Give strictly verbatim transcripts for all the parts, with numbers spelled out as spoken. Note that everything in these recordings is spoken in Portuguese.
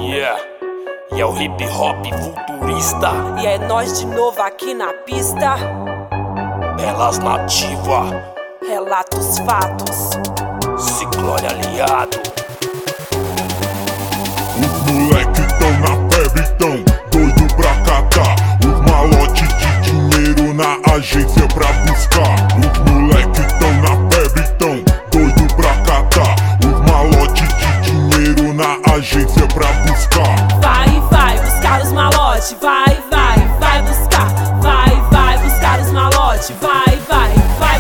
Yeah, e é o hip hop futurista. E é nós de novo aqui na pista. Elas nativa, Relatos, fatos. Ciclone aliado. Os moleque tão na febre, tão doido pra catar os malote de dinheiro na agência pra buscar. Os moleque tão na febre, tão doido pra catar os malote de dinheiro na agência pra buscar. Vai, vai buscar os malote, vai, vai, vai buscar. Vai, vai buscar os malote, vai, vai, vai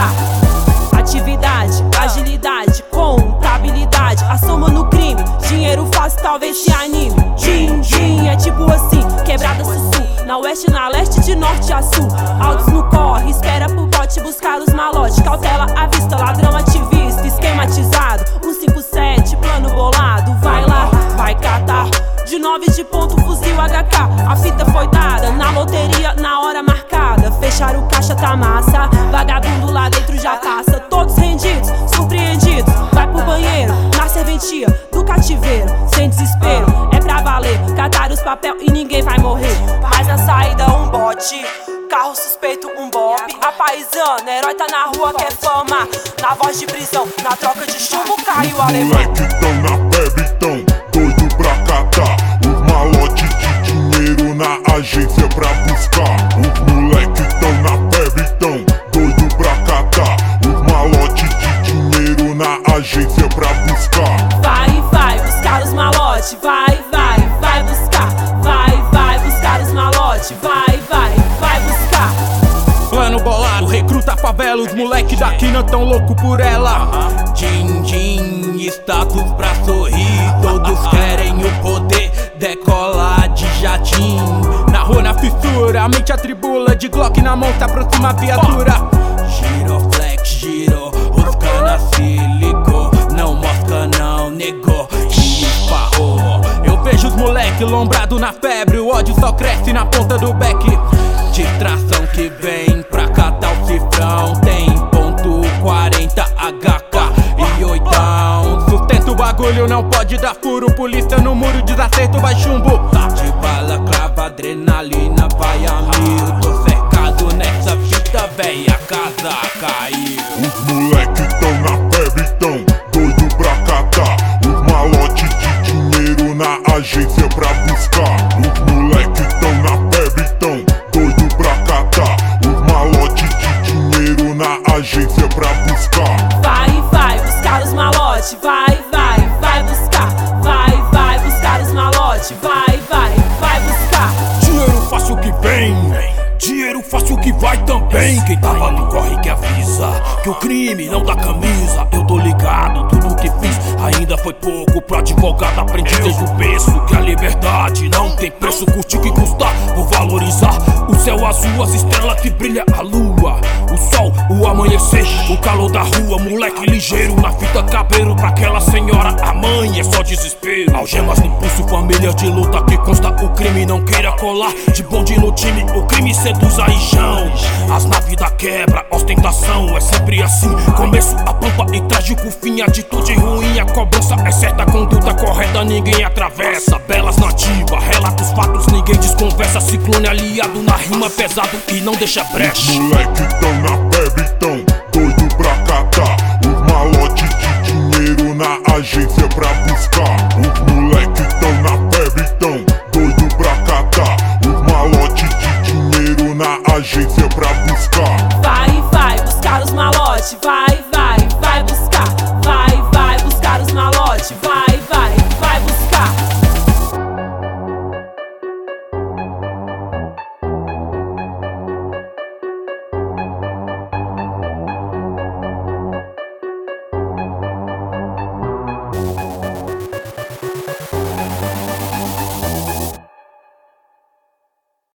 buscar. Atividade, agilidade, comprabilidade, a soma no crime, dinheiro fácil talvez se anime. Din, din, é tipo assim, quebrada sussu, na oeste, na leste, de norte a sul. Altos no corre, espera pro bote buscar os malote. Cautela à vista, ladrão ativista, esquematizado. um cinco sete, plano bolado, vai lá, vai catar. De nove de ponto, fuzil H K. A fita foi dada na loteria na hora marcada. Fechar o caixa tá massa, vagabundo lá dentro já passa. Todos rendidos, surpreendidos, vai pro banheiro, na serventia do cativeiro. Sem desespero, é pra valer. Catar os papel e ninguém vai morrer. Mas na saída um bote, carro suspeito, um bope. A paisana, herói tá na rua, quer fama. Na voz de prisão, na troca de chumbo caiu a alemão. Moleque tão na febre, tão doido pra catar os malote de dinheiro na agência pra buscar. Os moleque tão na febre, tão doido pra catar os malote de dinheiro na agência pra buscar. Vai, vai buscar os malote, vai, vai, vai buscar. Vai, vai buscar os malote, vai, vai, vai buscar. Plano bolado, recruta a favela, os moleque daqui não tão louco por ela. Din, din, status pra sorrir, todos querem o poder, decolar de jatim. Na rua, na fissura, a mente atribula, de Glock na mão se aproxima a viatura. Giroflex, giro, os cana se ligou, não mosca não, negou, e esparrou. Eu vejo os moleque lombrado na febre, o ódio só cresce na ponta do beck. Distração que vem pra catar o cifrão, tem ponto quarenta H K e oitão. Sustenta o bagulho, não pode dar furo, polícia no muro, desacerto vai chumbo. De bala, crava, adrenalina, vai a mil. Tô cercado nessa fita, véia, a casa caiu. Os moleque tão na febre, tão doido pra catar os malote de dinheiro na agência pra buscar. Os moleque tão na febre, tão doido pra catar os malote de dinheiro na agência pra buscar. Vai, vai buscar os malote, vai, vai, vai buscar. Vai, vai buscar os malote, vai, vai, vai buscar. Dinheiro fácil que vem, dinheiro fácil que vai também. Quem tava no corre que avisa que o crime não dá camisa. Eu tô ligado, tudo que fiz ainda foi pouco pro advogado. Aprendi desde o berço que a liberdade não tem preço. Curtir que custar, vou valorizar o céu azul, as estrelas que brilha, a lua, o sol, o amanhecer, o calor da rua. Moleque ligeiro na fita cabreiro, pra aquela senhora a mãe é só desespero. Algemas no pulso, família de luta que consta o crime, não queira colar de bonde no time, o crime seduz a ijão. As naves da quebra, ostentação, é sempre assim. Começo a pampa e trágico fim, atitude ruim, a cobrança é certa, conduta correta, ninguém atravessa. Belas nativa, relatos, fatos, ninguém desconversa. Ciclone aliado na rima pesado e não deixa brecha. Moleque tão na